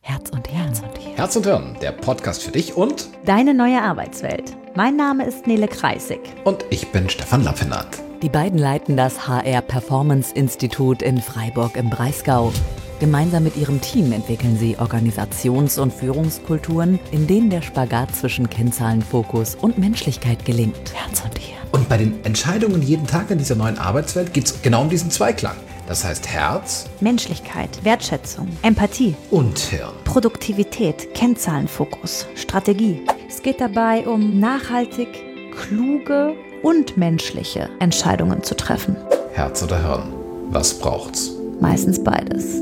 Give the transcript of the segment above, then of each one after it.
Herz und Hirn. Herz und Hirn, der Podcast für dich und deine neue Arbeitswelt. Mein Name ist Nele Kreisig. Und ich bin Stefan Lappenath. Die beiden leiten das HR Performance Institut in Freiburg im Breisgau. Gemeinsam mit ihrem Team entwickeln sie Organisations- und Führungskulturen, in denen der Spagat zwischen Kennzahlenfokus und Menschlichkeit gelingt. Herz und Hirn. Und bei den Entscheidungen jeden Tag in dieser neuen Arbeitswelt geht es genau um diesen Zweiklang. Das heißt Herz, Menschlichkeit, Wertschätzung, Empathie und Hirn. Produktivität, Kennzahlenfokus, Strategie. Es geht dabei um nachhaltig, kluge und menschliche Entscheidungen zu treffen. Herz oder Hirn, was braucht's? Meistens beides.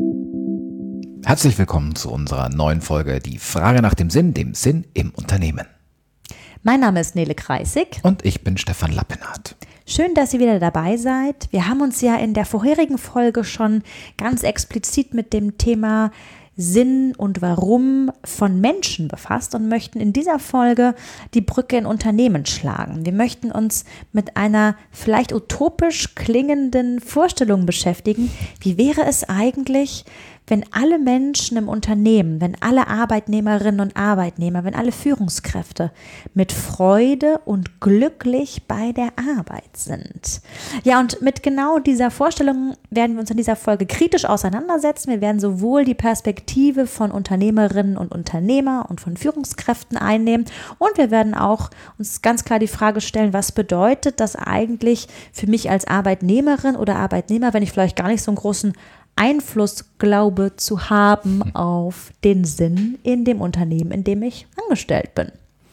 Herzlich willkommen zu unserer neuen Folge, die Frage nach dem Sinn im Unternehmen. Mein Name ist Nele Kreisig. Und ich bin Stefan Lappenath. Schön, dass ihr wieder dabei seid. Wir haben uns ja in der vorherigen Folge schon ganz explizit mit dem Thema Sinn und Warum von Menschen befasst und möchten in dieser Folge die Brücke in Unternehmen schlagen. Wir möchten uns mit einer vielleicht utopisch klingenden Vorstellung beschäftigen. Wie wäre es eigentlich, wenn alle Menschen im Unternehmen, wenn alle Arbeitnehmerinnen und Arbeitnehmer, wenn alle Führungskräfte mit Freude und glücklich bei der Arbeit sind? Ja, und mit genau dieser Vorstellung werden wir uns in dieser Folge kritisch auseinandersetzen. Wir werden sowohl die Perspektive von Unternehmerinnen und Unternehmer und von Führungskräften einnehmen und wir werden auch uns ganz klar die Frage stellen, was bedeutet das eigentlich für mich als Arbeitnehmerin oder Arbeitnehmer, wenn ich vielleicht gar nicht so einen großen Einfluss glaube zu haben auf den Sinn in dem Unternehmen, in dem ich angestellt bin.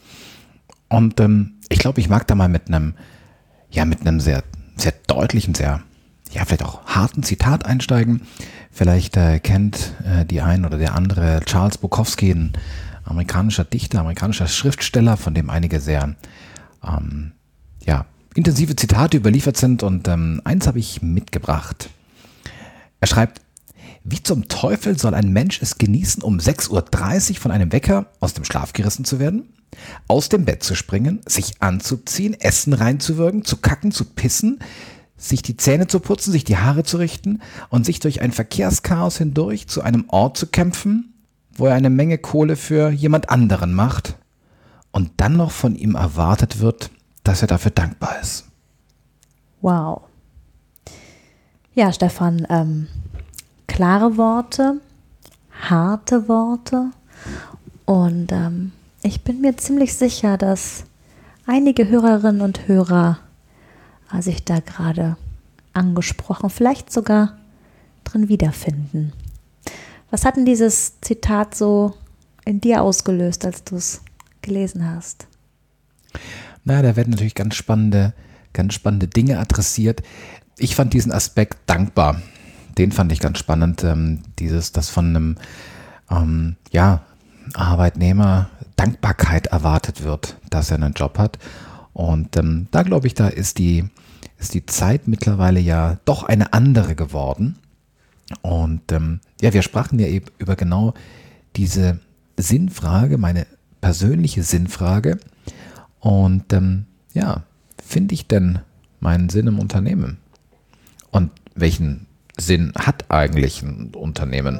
Und ich glaube, ich mag da mal mit einem sehr, sehr deutlichen, sehr, vielleicht auch harten Zitat einsteigen. Vielleicht kennt die ein oder der andere Charles Bukowski, ein amerikanischer Dichter, amerikanischer Schriftsteller, von dem einige sehr intensive Zitate überliefert sind. Und eins habe ich mitgebracht. Er schreibt: Wie zum Teufel soll ein Mensch es genießen, um 6.30 Uhr von einem Wecker aus dem Schlaf gerissen zu werden, aus dem Bett zu springen, sich anzuziehen, Essen reinzuwürgen, zu kacken, zu pissen, sich die Zähne zu putzen, sich die Haare zu richten und sich durch ein Verkehrschaos hindurch zu einem Ort zu kämpfen, wo er eine Menge Kohle für jemand anderen macht und dann noch von ihm erwartet wird, dass er dafür dankbar ist. Wow. Ja, Stefan, klare Worte, harte Worte und ich bin mir ziemlich sicher, dass einige Hörerinnen und Hörer sich da gerade angesprochen, vielleicht sogar drin wiederfinden. Was hat denn dieses Zitat so in dir ausgelöst, als du es gelesen hast? Na, da werden natürlich ganz spannende Dinge adressiert. Ich fand diesen Aspekt dankbar. Den fand ich ganz spannend, dass von einem Arbeitnehmer Dankbarkeit erwartet wird, dass er einen Job hat. Und da glaube ich, da ist die Zeit mittlerweile ja doch eine andere geworden. Und wir sprachen ja eben über genau diese Sinnfrage, meine persönliche Sinnfrage. Und finde ich denn meinen Sinn im Unternehmen? Und welchen Sinn hat eigentlich ein Unternehmen?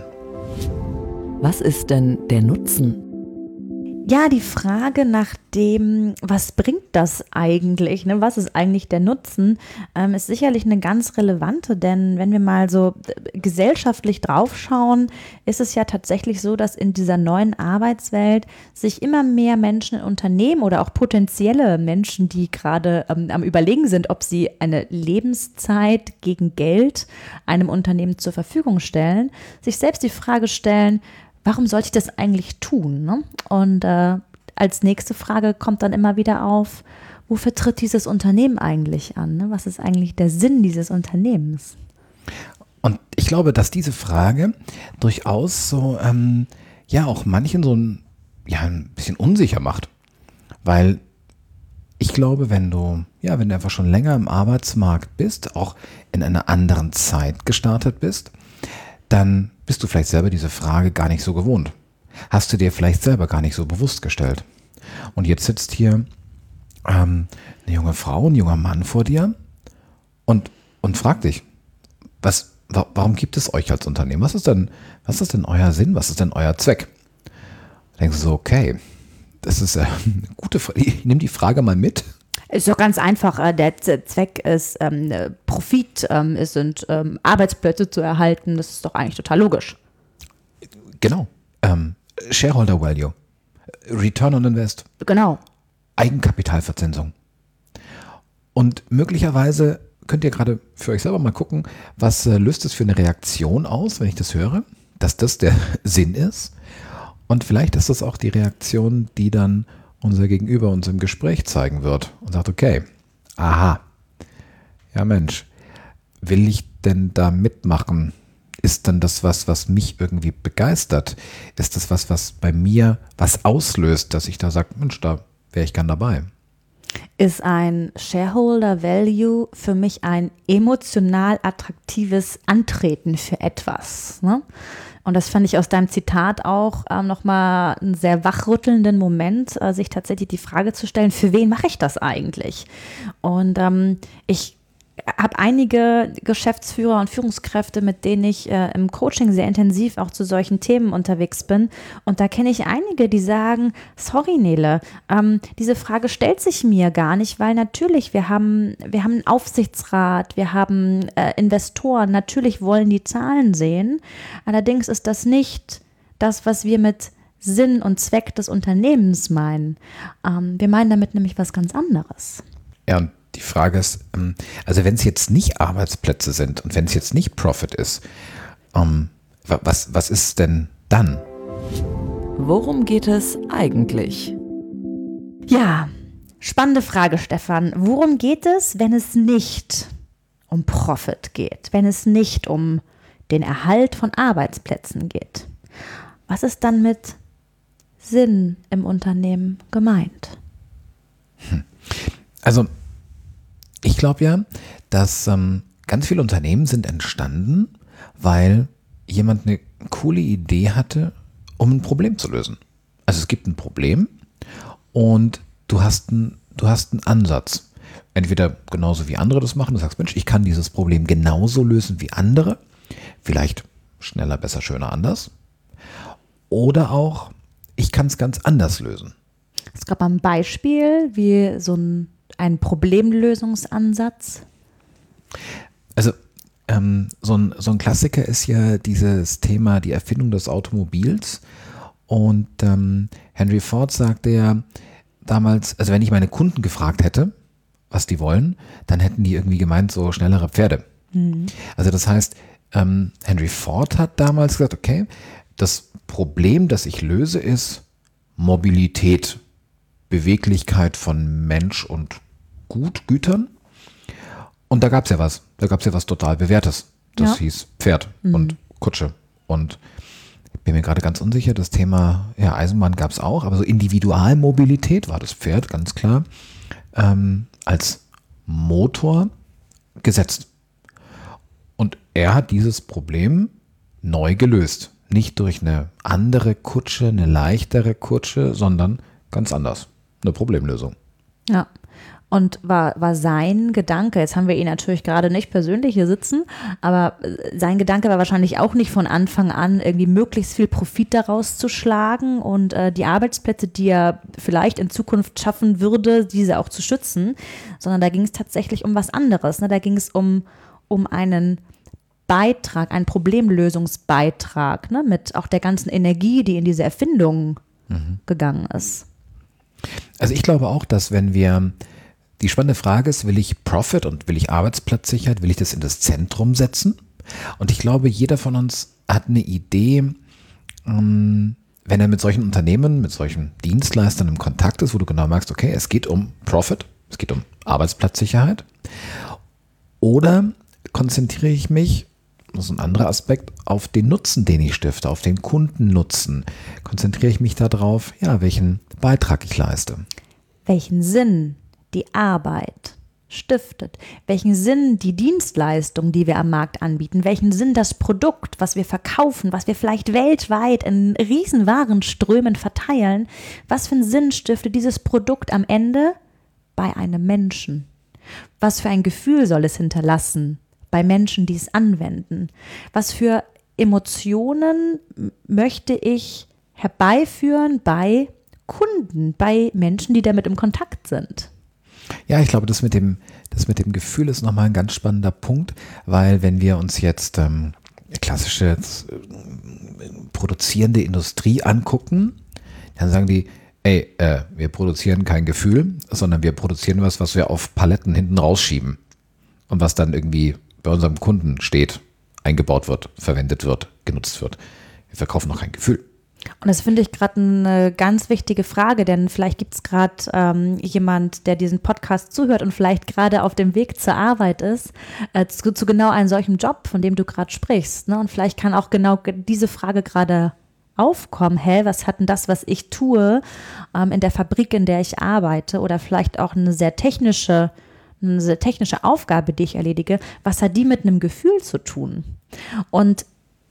Was ist denn der Nutzen? Ja, die Frage nach dem, was bringt das eigentlich, ne? Was ist eigentlich der Nutzen, ist sicherlich eine ganz relevante, denn wenn wir mal so gesellschaftlich draufschauen, ist es ja tatsächlich so, dass in dieser neuen Arbeitswelt sich immer mehr Menschen in Unternehmen oder auch potenzielle Menschen, die gerade am Überlegen sind, ob sie eine Lebenszeit gegen Geld einem Unternehmen zur Verfügung stellen, sich selbst die Frage stellen, warum sollte ich das eigentlich tun? Ne? Und als nächste Frage kommt dann immer wieder auf, wofür tritt dieses Unternehmen eigentlich an? Ne? Was ist eigentlich der Sinn dieses Unternehmens? Und ich glaube, dass diese Frage durchaus so, auch manchen so ein bisschen unsicher macht. Weil ich glaube, wenn du einfach schon länger im Arbeitsmarkt bist, auch in einer anderen Zeit gestartet bist, dann bist du vielleicht selber diese Frage gar nicht so gewohnt. Hast du dir vielleicht selber gar nicht so bewusst gestellt. Und jetzt sitzt hier eine junge Frau, ein junger Mann vor dir und fragt dich, was warum gibt es euch als Unternehmen? Was ist denn euer Sinn? Was ist denn euer Zweck? Da denkst du so, okay, das ist eine gute Frage. Ich nehme die Frage mal mit. Ist doch ganz einfach. Der Zweck ist Profit, es sind Arbeitsplätze zu erhalten. Das ist doch eigentlich total logisch. Genau. Shareholder Value, Return on Invest. Genau. Eigenkapitalverzinsung. Und möglicherweise könnt ihr gerade für euch selber mal gucken, was löst es für eine Reaktion aus, wenn ich das höre, dass das der Sinn ist. Und vielleicht ist das auch die Reaktion, die dann unser Gegenüber uns im Gespräch zeigen wird und sagt, okay, aha, ja Mensch, will ich denn da mitmachen? Ist denn das was mich irgendwie begeistert? Ist das was bei mir was auslöst, dass ich da sage, Mensch, da wäre ich gern dabei? Ist ein Shareholder Value für mich ein emotional attraktives Antreten für etwas, ne? Und das fand ich aus deinem Zitat auch nochmal einen sehr wachrüttelnden Moment, sich tatsächlich die Frage zu stellen, für wen mache ich das eigentlich? Und ich habe einige Geschäftsführer und Führungskräfte, mit denen ich im Coaching sehr intensiv auch zu solchen Themen unterwegs bin. Und da kenne ich einige, die sagen, sorry Nele, diese Frage stellt sich mir gar nicht, weil natürlich, wir haben einen Aufsichtsrat, wir haben Investoren, natürlich wollen die Zahlen sehen. Allerdings ist das nicht das, was wir mit Sinn und Zweck des Unternehmens meinen. Wir meinen damit nämlich was ganz anderes. Ja, und die Frage ist, also wenn es jetzt nicht Arbeitsplätze sind und wenn es jetzt nicht Profit ist, was ist denn dann? Worum geht es eigentlich? Ja, spannende Frage, Stefan. Worum geht es, wenn es nicht um Profit geht, wenn es nicht um den Erhalt von Arbeitsplätzen geht? Was ist dann mit Sinn im Unternehmen gemeint? Also ich glaube ja, dass ganz viele Unternehmen sind entstanden, weil jemand eine coole Idee hatte, um ein Problem zu lösen. Also es gibt ein Problem und du hast einen Ansatz. Entweder genauso wie andere das machen, du sagst, Mensch, ich kann dieses Problem genauso lösen wie andere, vielleicht schneller, besser, schöner, anders. Oder auch, ich kann es ganz anders lösen. Es gab ein Beispiel, wie so ein Problemlösungsansatz. Also so ein Klassiker ist ja dieses Thema, die Erfindung des Automobils. Und Henry Ford sagte ja damals, also wenn ich meine Kunden gefragt hätte, was die wollen, dann hätten die irgendwie gemeint, so schnellere Pferde. Mhm. Also das heißt, Henry Ford hat damals gesagt, okay, das Problem, das ich löse, ist Mobilität, Beweglichkeit von Mensch und Gütern. Und da gab es ja was. Da gab es ja was total Bewährtes. Das hieß Pferd und Kutsche. Und ich bin mir gerade ganz unsicher, das Thema Eisenbahn gab es auch, aber so Individualmobilität war das Pferd, ganz klar, als Motor gesetzt. Und er hat dieses Problem neu gelöst. Nicht durch eine andere Kutsche, eine leichtere Kutsche, sondern ganz anders. Eine Problemlösung. Ja. Und war sein Gedanke, jetzt haben wir ihn natürlich gerade nicht persönlich hier sitzen, aber sein Gedanke war wahrscheinlich auch nicht von Anfang an, irgendwie möglichst viel Profit daraus zu schlagen und die Arbeitsplätze, die er vielleicht in Zukunft schaffen würde, diese auch zu schützen, sondern da ging es tatsächlich um was anderes. Ne? Da ging es um einen Beitrag, einen Problemlösungsbeitrag, ne? Mit auch der ganzen Energie, die in diese Erfindung gegangen ist. Also ich glaube auch, dass die spannende Frage ist, will ich Profit und will ich Arbeitsplatzsicherheit, will ich das in das Zentrum setzen? Und ich glaube, jeder von uns hat eine Idee, wenn er mit solchen Unternehmen, mit solchen Dienstleistern im Kontakt ist, wo du genau merkst, okay, es geht um Profit, es geht um Arbeitsplatzsicherheit. Oder konzentriere ich mich, das ist ein anderer Aspekt, auf den Nutzen, den ich stifte, auf den Kundennutzen. Konzentriere ich mich darauf, welchen Beitrag ich leiste. Welchen Sinn die Arbeit stiftet, welchen Sinn die Dienstleistung, die wir am Markt anbieten, welchen Sinn das Produkt, was wir verkaufen, was wir vielleicht weltweit in riesen Warenströmen verteilen, was für einen Sinn stiftet dieses Produkt am Ende bei einem Menschen? Was für ein Gefühl soll es hinterlassen bei Menschen, die es anwenden? Was für Emotionen möchte ich herbeiführen bei Kunden, bei Menschen, die damit im Kontakt sind? Ja, ich glaube, das mit dem Gefühl ist nochmal ein ganz spannender Punkt, weil wenn wir uns jetzt klassische produzierende Industrie angucken, dann sagen die, wir produzieren kein Gefühl, sondern wir produzieren was wir auf Paletten hinten rausschieben und was dann irgendwie bei unserem Kunden steht, eingebaut wird, verwendet wird, genutzt wird. Wir verkaufen noch kein Gefühl. Und das finde ich gerade eine ganz wichtige Frage, denn vielleicht gibt es gerade jemand, der diesen Podcast zuhört und vielleicht gerade auf dem Weg zur Arbeit ist, zu genau einem solchen Job, von dem du gerade sprichst. Ne? Und vielleicht kann auch genau diese Frage gerade aufkommen, was hat denn das, was ich tue, in der Fabrik, in der ich arbeite, oder vielleicht auch eine sehr technische Aufgabe, die ich erledige, was hat die mit einem Gefühl zu tun? Und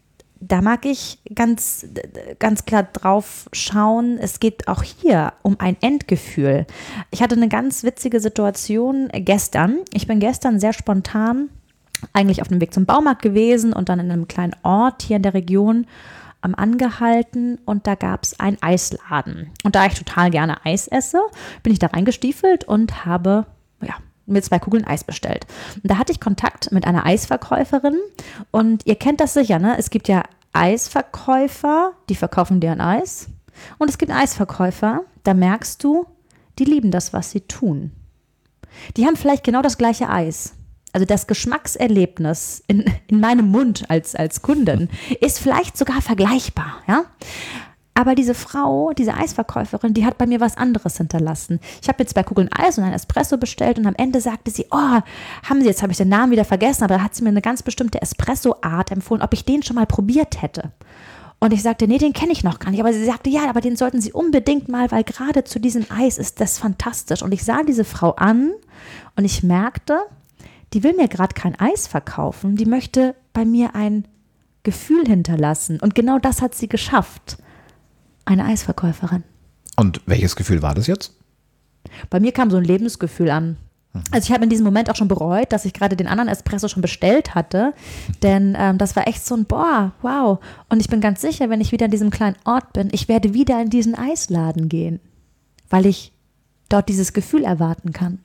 da mag ich ganz klar drauf schauen, es geht auch hier um ein Endgefühl. Ich hatte eine ganz witzige Situation gestern. Ich bin gestern sehr spontan eigentlich auf dem Weg zum Baumarkt gewesen und dann in einem kleinen Ort hier in der Region angehalten und da gab es einen Eisladen. Und da ich total gerne Eis esse, bin ich da reingestiefelt und habe mir 2 Kugeln Eis bestellt. Und da hatte ich Kontakt mit einer Eisverkäuferin und ihr kennt das sicher, ne? Es gibt ja Eisverkäufer, die verkaufen dir ein Eis, und es gibt Eisverkäufer, da merkst du, die lieben das, was sie tun. Die haben vielleicht genau das gleiche Eis. Also das Geschmackserlebnis in meinem Mund als Kundin ist vielleicht sogar vergleichbar, ja? Aber diese Frau, diese Eisverkäuferin, die hat bei mir was anderes hinterlassen. Ich habe mir 2 Kugeln Eis und einen Espresso bestellt und am Ende sagte sie, jetzt habe ich den Namen wieder vergessen, aber da hat sie mir eine ganz bestimmte Espresso-Art empfohlen, ob ich den schon mal probiert hätte. Und ich sagte, nee, den kenne ich noch gar nicht. Aber sie sagte, ja, aber den sollten Sie unbedingt mal, weil gerade zu diesem Eis ist das fantastisch. Und ich sah diese Frau an und ich merkte, die will mir gerade kein Eis verkaufen, die möchte bei mir ein Gefühl hinterlassen. Und genau das hat sie geschafft. Eine Eisverkäuferin. Und welches Gefühl war das jetzt? Bei mir kam so ein Lebensgefühl an. Also ich habe in diesem Moment auch schon bereut, dass ich gerade den anderen Espresso schon bestellt hatte, denn das war echt so ein wow. Und ich bin ganz sicher, wenn ich wieder in diesem kleinen Ort bin, ich werde wieder in diesen Eisladen gehen, weil ich dort dieses Gefühl erwarten kann.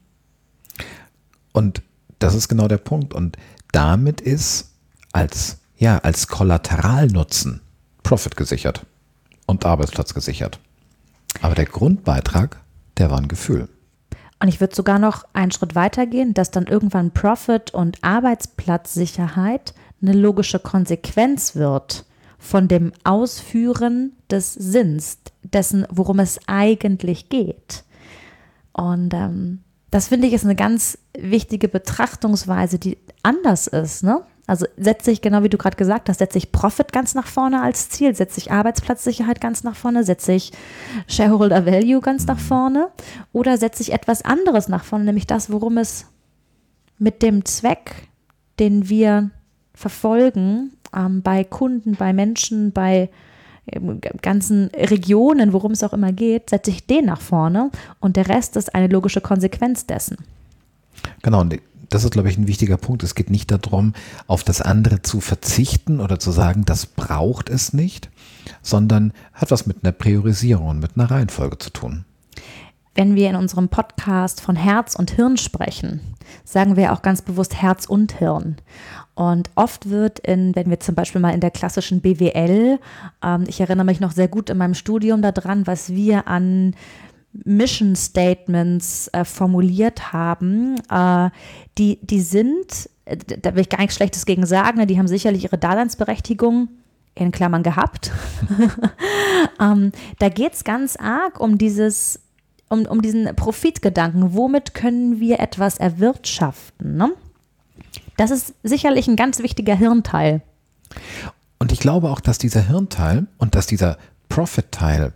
Und das ist genau der Punkt. Und damit ist als Kollateralnutzen Profit gesichert und Arbeitsplatz gesichert. Aber der Grundbeitrag, der war ein Gefühl. Und ich würde sogar noch einen Schritt weiter gehen, dass dann irgendwann Profit und Arbeitsplatzsicherheit eine logische Konsequenz wird von dem Ausführen des Sinns, dessen, worum es eigentlich geht. Und das finde ich ist eine ganz wichtige Betrachtungsweise, die anders ist, ne? Also setze ich, genau wie du gerade gesagt hast, setze ich Profit ganz nach vorne als Ziel, setze ich Arbeitsplatzsicherheit ganz nach vorne, setze ich Shareholder Value ganz nach vorne oder setze ich etwas anderes nach vorne, nämlich das, worum es mit dem Zweck, den wir verfolgen, bei Kunden, bei Menschen, bei ganzen Regionen, worum es auch immer geht, setze ich den nach vorne und der Rest ist eine logische Konsequenz dessen. Genau, und das ist, glaube ich, ein wichtiger Punkt. Es geht nicht darum, auf das andere zu verzichten oder zu sagen, das braucht es nicht, sondern hat was mit einer Priorisierung und mit einer Reihenfolge zu tun. Wenn wir in unserem Podcast von Herz und Hirn sprechen, sagen wir auch ganz bewusst Herz und Hirn. Und oft wird wenn wir zum Beispiel mal in der klassischen BWL, ich erinnere mich noch sehr gut in meinem Studium daran, was wir an Mission Statements formuliert haben, die sind, da will ich gar nichts Schlechtes gegen sagen, die haben sicherlich ihre Daseinsberechtigung in Klammern gehabt. Da geht es ganz arg um diesen Profitgedanken. Womit können wir etwas erwirtschaften? Ne? Das ist sicherlich ein ganz wichtiger Hirnteil. Und ich glaube auch, dass dieser Hirnteil und dass dieser Profit-Teil,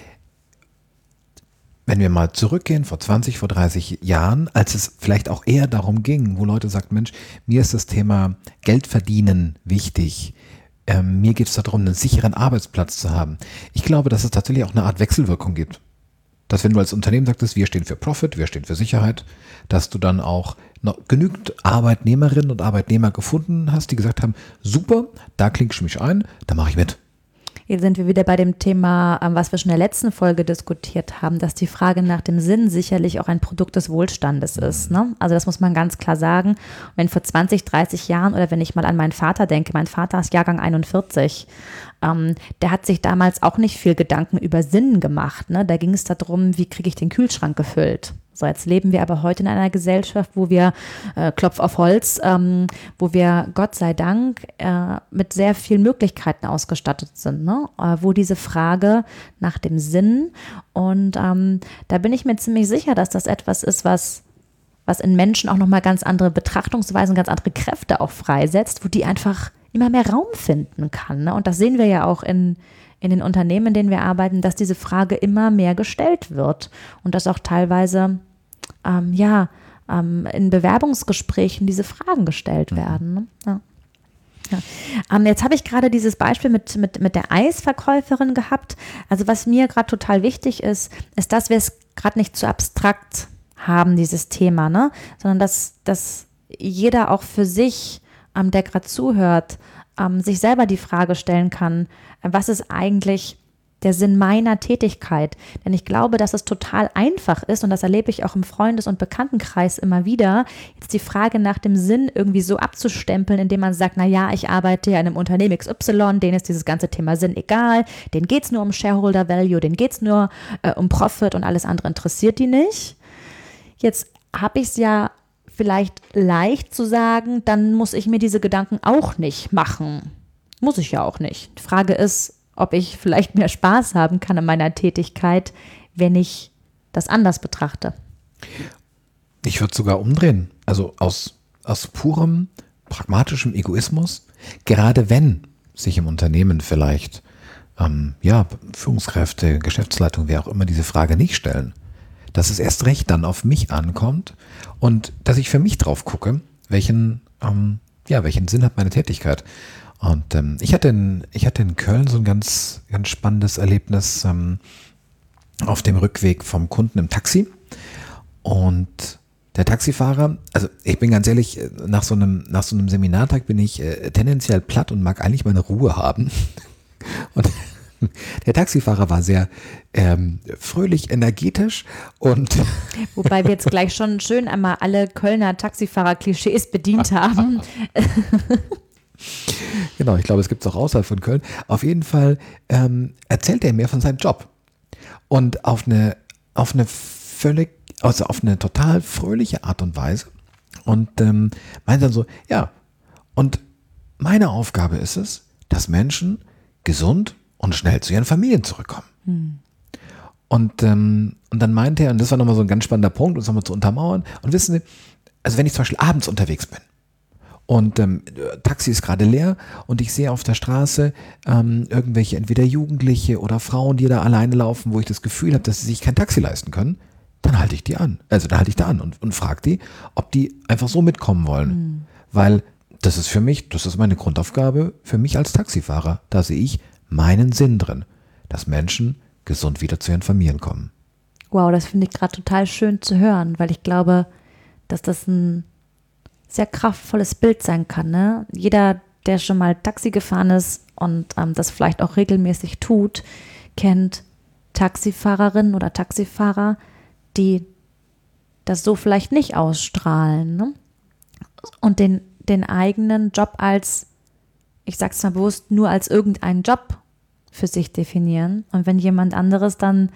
wenn wir mal zurückgehen, vor 20, vor 30 Jahren, als es vielleicht auch eher darum ging, wo Leute sagten, Mensch, mir ist das Thema Geld verdienen wichtig. Mir geht es darum, einen sicheren Arbeitsplatz zu haben. Ich glaube, dass es tatsächlich auch eine Art Wechselwirkung gibt. dass wenn du als Unternehmen sagtest, wir stehen für Profit, wir stehen für Sicherheit, dass du dann auch noch genügend Arbeitnehmerinnen und Arbeitnehmer gefunden hast, die gesagt haben, super, da klinke ich mich ein, da mache ich mit. Hier sind wir wieder bei dem Thema, was wir schon in der letzten Folge diskutiert haben, dass die Frage nach dem Sinn sicherlich auch ein Produkt des Wohlstandes ist. Ne? Also das muss man ganz klar sagen. Wenn vor 20, 30 Jahren oder wenn ich mal an meinen Vater denke, mein Vater ist Jahrgang 41, der hat sich damals auch nicht viel Gedanken über Sinn gemacht. Ne? Da ging es darum, wie kriege ich den Kühlschrank gefüllt. So, jetzt leben wir aber heute in einer Gesellschaft, wo wir, Klopf auf Holz, wo wir Gott sei Dank mit sehr vielen Möglichkeiten ausgestattet sind, ne? Wo diese Frage nach dem Sinn und da bin ich mir ziemlich sicher, dass das etwas ist, was in Menschen auch nochmal ganz andere Betrachtungsweisen, ganz andere Kräfte auch freisetzt, wo die einfach immer mehr Raum finden kann. Ne? Und das sehen wir ja auch in den Unternehmen, in denen wir arbeiten, dass diese Frage immer mehr gestellt wird und dass auch teilweise in Bewerbungsgesprächen diese Fragen gestellt werden. Ne? Ja. Ja. Jetzt habe ich gerade dieses Beispiel mit der Eisverkäuferin gehabt. Also was mir gerade total wichtig ist, dass wir es gerade nicht zu abstrakt haben, dieses Thema, ne? Sondern dass jeder auch für sich, der gerade zuhört, sich selber die Frage stellen kann, was ist eigentlich der Sinn meiner Tätigkeit? Denn ich glaube, dass es total einfach ist und das erlebe ich auch im Freundes- und Bekanntenkreis immer wieder, jetzt die Frage nach dem Sinn irgendwie so abzustempeln, indem man sagt, naja, ich arbeite ja in einem Unternehmen XY, denen ist dieses ganze Thema Sinn egal, denen geht es nur um Shareholder Value, denen geht es nur um Profit und alles andere interessiert die nicht. Jetzt habe ich es ja vielleicht leicht zu sagen, dann muss ich mir diese Gedanken auch nicht machen. Muss ich ja auch nicht. Die Frage ist, ob ich vielleicht mehr Spaß haben kann an meiner Tätigkeit, wenn ich das anders betrachte. Ich würde sogar umdrehen. Also aus purem pragmatischem Egoismus, gerade wenn sich im Unternehmen vielleicht Führungskräfte, Geschäftsleitung, wer auch immer diese Frage nicht stellen, dass es erst recht dann auf mich ankommt und dass ich für mich drauf gucke, welchen Sinn hat meine Tätigkeit. Und ich hatte in Köln so ein ganz, ganz spannendes Erlebnis auf dem Rückweg vom Kunden im Taxi. Und der Taxifahrer, also ich bin ganz ehrlich, nach so einem Seminartag bin ich tendenziell platt und mag eigentlich meine Ruhe haben. Und der Taxifahrer war sehr fröhlich, energetisch und wobei wir jetzt gleich schon schön einmal alle Kölner Taxifahrer-Klischees bedient haben. Genau, ich glaube, es gibt es auch außerhalb von Köln. Auf jeden Fall erzählt er mir von seinem Job. Und auf eine total fröhliche Art und Weise. Und meint dann so, ja, und meine Aufgabe ist es, dass Menschen gesund und schnell zu ihren Familien zurückkommen. Und dann meinte er, und das war nochmal so ein ganz spannender Punkt, um es nochmal zu untermauern, und wissen Sie, also wenn ich zum Beispiel abends unterwegs bin, und Taxi ist gerade leer und ich sehe auf der Straße irgendwelche entweder Jugendliche oder Frauen, die da alleine laufen, wo ich das Gefühl habe, dass sie sich kein Taxi leisten können, dann halte ich die an. Also dann halte ich da an und frage die, ob die einfach so mitkommen wollen. Weil das ist meine Grundaufgabe für mich als Taxifahrer. Da sehe ich meinen Sinn drin, dass Menschen gesund wieder zu ihren Familien kommen. Wow, das finde ich gerade total schön zu hören, weil ich glaube, dass das ein sehr kraftvolles Bild sein kann. Ne? Jeder, der schon mal Taxi gefahren ist und das vielleicht auch regelmäßig tut, kennt Taxifahrerinnen oder Taxifahrer, die das so vielleicht nicht ausstrahlen. Ne? Und den eigenen Job als, ich sag's mal bewusst, nur als irgendeinen Job für sich definieren. Und wenn jemand anderes dann,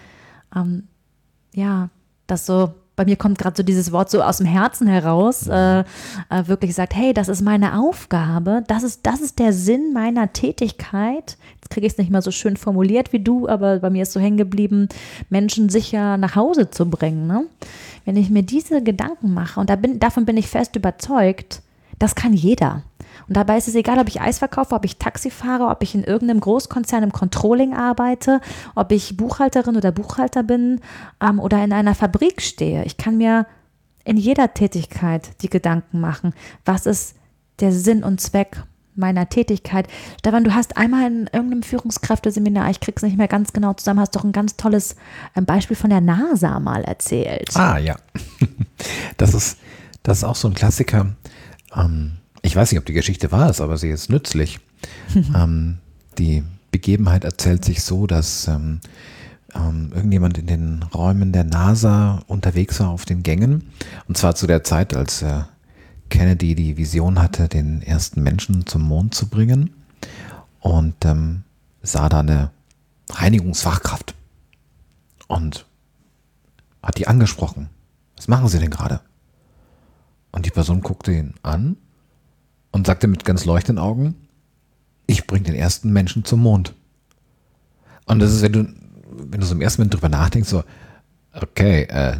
das so, bei mir kommt gerade so dieses Wort so aus dem Herzen heraus, wirklich sagt, hey, das ist meine Aufgabe, das ist der Sinn meiner Tätigkeit. Jetzt kriege ich es nicht mal so schön formuliert wie du, aber bei mir ist so hängen geblieben, Menschen sicher nach Hause zu bringen. Ne? Wenn ich mir diese Gedanken mache, und davon bin ich fest überzeugt, das kann jeder. Und dabei ist es egal, ob ich Eis verkaufe, ob ich Taxi fahre, ob ich in irgendeinem Großkonzern im Controlling arbeite, ob ich Buchhalterin oder Buchhalter bin oder in einer Fabrik stehe. Ich kann mir in jeder Tätigkeit die Gedanken machen, was ist der Sinn und Zweck meiner Tätigkeit. Stefan, du hast einmal in irgendeinem Führungskräfteseminar, ich krieg's nicht mehr ganz genau zusammen, hast doch ein ganz tolles Beispiel von der NASA mal erzählt. Ah, ja. Das ist auch so ein Klassiker. Ich weiß nicht, ob die Geschichte wahr ist, aber sie ist nützlich. Die Begebenheit erzählt sich so, dass irgendjemand in den Räumen der NASA unterwegs war auf den Gängen. Und zwar zu der Zeit, als Kennedy die Vision hatte, den ersten Menschen zum Mond zu bringen. Und sah da eine Reinigungsfachkraft. Und hat die angesprochen. Was machen Sie denn gerade? Und die Person guckte ihn an und sagte mit ganz leuchtenden Augen, ich bringe den ersten Menschen zum Mond. Und das ist, wenn du so im ersten Moment drüber nachdenkst, so, okay,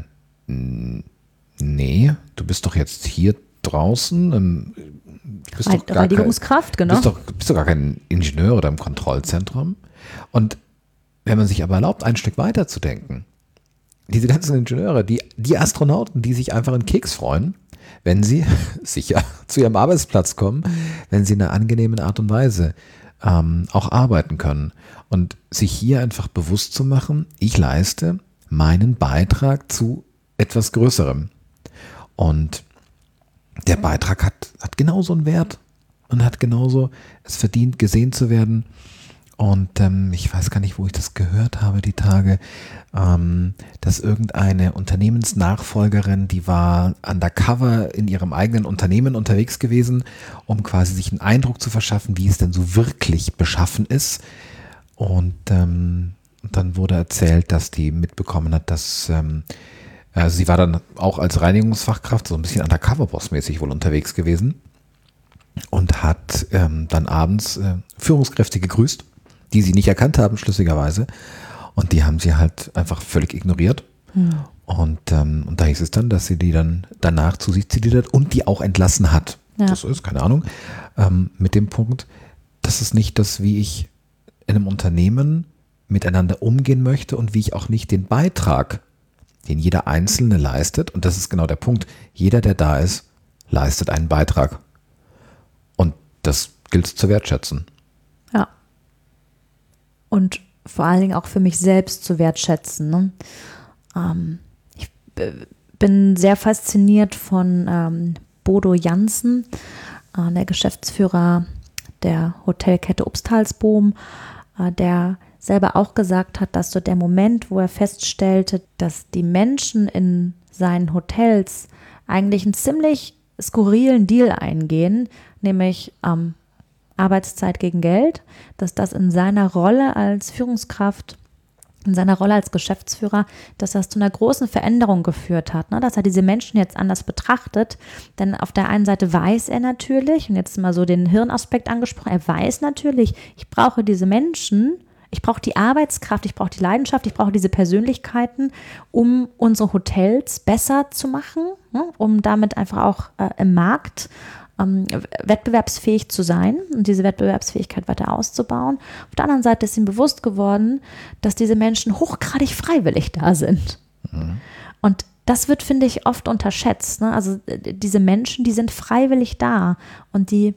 nee, du bist doch jetzt hier draußen, Reinigungskraft, genau. Bist doch gar kein Ingenieur oder im Kontrollzentrum. Und wenn man sich aber erlaubt, ein Stück weiter zu denken, diese ganzen Ingenieure, die Astronauten, die sich einfach einen Keks freuen, wenn sie sicher zu ihrem Arbeitsplatz kommen, wenn sie in einer angenehmen Art und Weise auch arbeiten können. Und sich hier einfach bewusst zu machen, ich leiste meinen Beitrag zu etwas Größerem. Und der Beitrag hat genauso einen Wert und hat genauso es verdient, gesehen zu werden. Und ich weiß gar nicht, wo ich das gehört habe die Tage, dass irgendeine Unternehmensnachfolgerin, die war undercover in ihrem eigenen Unternehmen unterwegs gewesen, um quasi sich einen Eindruck zu verschaffen, wie es denn so wirklich beschaffen ist. Und dann wurde erzählt, dass die mitbekommen hat, dass also sie war dann auch als Reinigungsfachkraft so ein bisschen Undercover-Boss-mäßig wohl unterwegs gewesen und hat dann abends Führungskräfte gegrüßt, die sie nicht erkannt haben, schlüssigerweise. Und die haben sie halt einfach völlig ignoriert. Und da hieß es dann, dass sie die dann danach zu sich zitiert hat und die auch entlassen hat. Ja. Das ist, keine Ahnung, mit dem Punkt, das ist nicht das, wie ich in einem Unternehmen miteinander umgehen möchte und wie ich auch nicht den Beitrag, den jeder Einzelne leistet, und das ist genau der Punkt, jeder, der da ist, leistet einen Beitrag. Und das gilt es zu wertschätzen. Ja. Und vor allen Dingen auch für mich selbst zu wertschätzen. Ne? Ich bin sehr fasziniert von Bodo Jansen, der Geschäftsführer der Hotelkette Upstalsboom, der selber auch gesagt hat, dass so der Moment, wo er feststellte, dass die Menschen in seinen Hotels eigentlich einen ziemlich skurrilen Deal eingehen, nämlich Arbeitszeit gegen Geld, dass das in seiner Rolle als Führungskraft, in seiner Rolle als Geschäftsführer, dass das zu einer großen Veränderung geführt hat, ne? Dass er diese Menschen jetzt anders betrachtet, denn auf der einen Seite weiß er natürlich, und jetzt mal so den Hirnaspekt angesprochen, er weiß natürlich, ich brauche diese Menschen, ich brauche die Arbeitskraft, ich brauche die Leidenschaft, ich brauche diese Persönlichkeiten, um unsere Hotels besser zu machen, ne? Um damit einfach auch im Markt wettbewerbsfähig zu sein und diese Wettbewerbsfähigkeit weiter auszubauen. Auf der anderen Seite ist ihm bewusst geworden, dass diese Menschen hochgradig freiwillig da sind. Mhm. Und das wird, finde ich, oft unterschätzt. Ne? Also diese Menschen, die sind freiwillig da und die,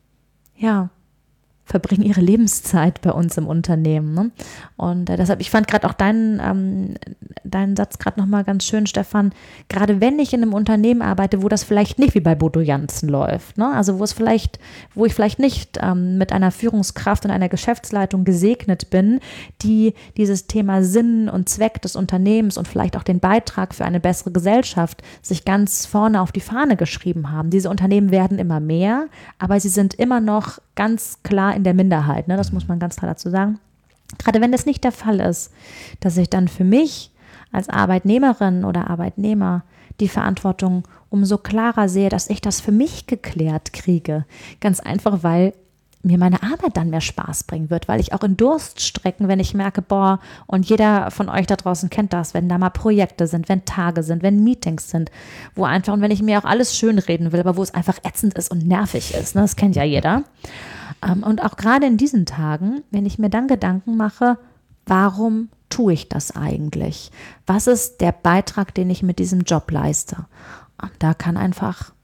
ja, verbringen ihre Lebenszeit bei uns im Unternehmen. Ne? Und deshalb, ich fand gerade auch deinen Satz gerade nochmal ganz schön, Stefan, gerade wenn ich in einem Unternehmen arbeite, wo das vielleicht nicht wie bei Bodo Jansen läuft, ne? Also wo ich vielleicht nicht mit einer Führungskraft und einer Geschäftsleitung gesegnet bin, die dieses Thema Sinn und Zweck des Unternehmens und vielleicht auch den Beitrag für eine bessere Gesellschaft sich ganz vorne auf die Fahne geschrieben haben. Diese Unternehmen werden immer mehr, aber sie sind immer noch ganz klar in der Minderheit, ne? Das muss man ganz klar dazu sagen. Gerade wenn das nicht der Fall ist, dass ich dann für mich als Arbeitnehmerin oder Arbeitnehmer die Verantwortung umso klarer sehe, dass ich das für mich geklärt kriege. Ganz einfach, weil mir meine Arbeit dann mehr Spaß bringen wird, weil ich auch in Durststrecken, wenn ich merke, boah, und jeder von euch da draußen kennt das, wenn da mal Projekte sind, wenn Tage sind, wenn Meetings sind, wo einfach, und wenn ich mir auch alles schönreden will, aber wo es einfach ätzend ist und nervig ist, ne, das kennt ja jeder. Und auch gerade in diesen Tagen, wenn ich mir dann Gedanken mache, warum tue ich das eigentlich? Was ist der Beitrag, den ich mit diesem Job leiste? Und da kann einfach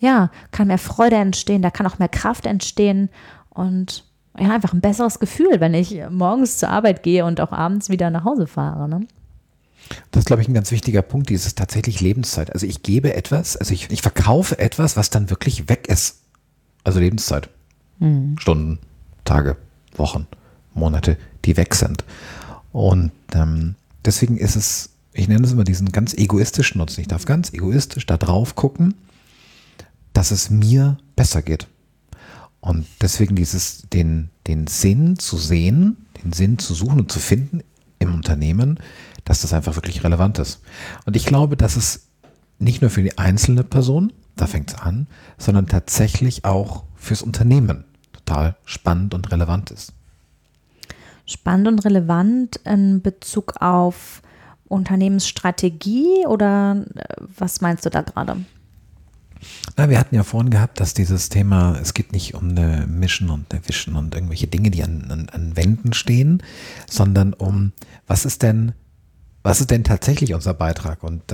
kann mehr Freude entstehen, da kann auch mehr Kraft entstehen und einfach ein besseres Gefühl, wenn ich morgens zur Arbeit gehe und auch abends wieder nach Hause fahre. Ne? Das ist, glaube ich, ein ganz wichtiger Punkt, dieses tatsächlich Lebenszeit. Also ich gebe etwas, also ich verkaufe etwas, was dann wirklich weg ist. Also Lebenszeit. Stunden, Tage, Wochen, Monate, die weg sind. Und deswegen ist es, ich nenne es immer diesen ganz egoistischen Nutzen. Ich darf ganz egoistisch da drauf gucken, dass es mir besser geht. Und deswegen den Sinn zu sehen, den Sinn zu suchen und zu finden im Unternehmen, dass das einfach wirklich relevant ist. Und ich glaube, dass es nicht nur für die einzelne Person, da fängt es an, sondern tatsächlich auch fürs Unternehmen total spannend und relevant ist. Spannend und relevant in Bezug auf Unternehmensstrategie oder was meinst du da gerade? Na, wir hatten ja vorhin gehabt, dass dieses Thema, es geht nicht um eine Mission und eine Vision und irgendwelche Dinge, die an Wänden stehen, sondern um, was ist denn tatsächlich unser Beitrag? Und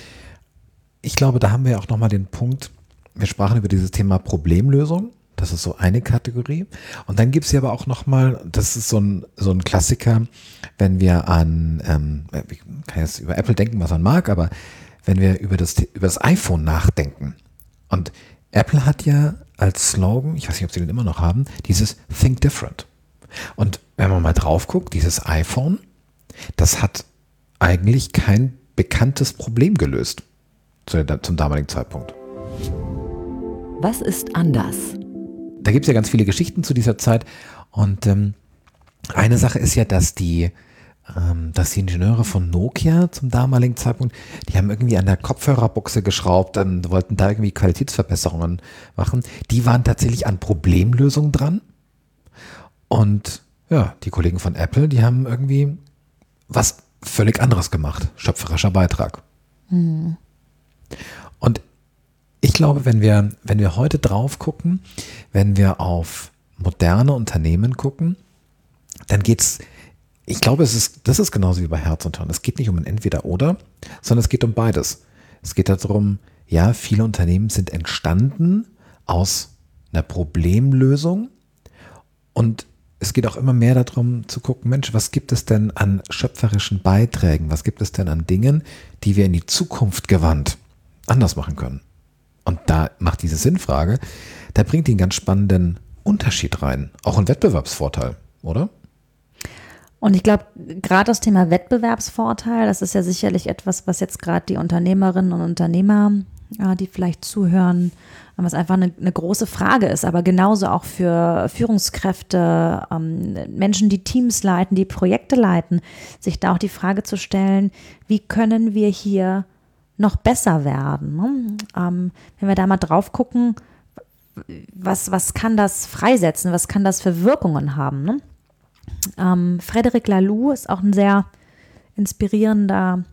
ich glaube, da haben wir auch nochmal den Punkt, wir sprachen über dieses Thema Problemlösung, das ist so eine Kategorie. Und dann gibt es ja aber auch nochmal, das ist so ein Klassiker, wenn wir ich kann jetzt über Apple denken, was man mag, aber wenn wir über das iPhone nachdenken. Und Apple hat ja als Slogan, ich weiß nicht, ob sie den immer noch haben, dieses Think Different. Und wenn man mal drauf guckt, dieses iPhone, das hat eigentlich kein bekanntes Problem gelöst zum damaligen Zeitpunkt. Was ist anders? Da gibt es ja ganz viele Geschichten zu dieser Zeit. Und eine Sache ist ja, dass die Ingenieure von Nokia zum damaligen Zeitpunkt, die haben irgendwie an der Kopfhörerbuchse geschraubt, dann wollten da irgendwie Qualitätsverbesserungen machen. Die waren tatsächlich an Problemlösungen dran. Und ja, die Kollegen von Apple, die haben irgendwie was völlig anderes gemacht. Schöpferischer Beitrag. Und ich glaube, wenn wir heute drauf gucken, wenn wir auf moderne Unternehmen gucken, dann geht's. Ich glaube, das ist genauso wie bei Herz und Hirn. Es geht nicht um ein Entweder-Oder, sondern es geht um beides. Es geht darum, ja, viele Unternehmen sind entstanden aus einer Problemlösung und es geht auch immer mehr darum zu gucken, Mensch, was gibt es denn an schöpferischen Beiträgen? Was gibt es denn an Dingen, die wir in die Zukunft gewandt anders machen können? Und da macht diese Sinnfrage, da bringt die einen ganz spannenden Unterschied rein. Auch einen Wettbewerbsvorteil, oder? Und ich glaube, gerade das Thema Wettbewerbsvorteil, das ist ja sicherlich etwas, was jetzt gerade die Unternehmerinnen und Unternehmer, die vielleicht zuhören, was einfach eine große Frage ist, aber genauso auch für Führungskräfte, Menschen, die Teams leiten, die Projekte leiten, sich da auch die Frage zu stellen, wie können wir hier noch besser werden? Ne? Wenn wir da mal drauf gucken, was kann das freisetzen, was kann das für Wirkungen haben? Ne? Frederic Laloux ist auch ein sehr inspirierender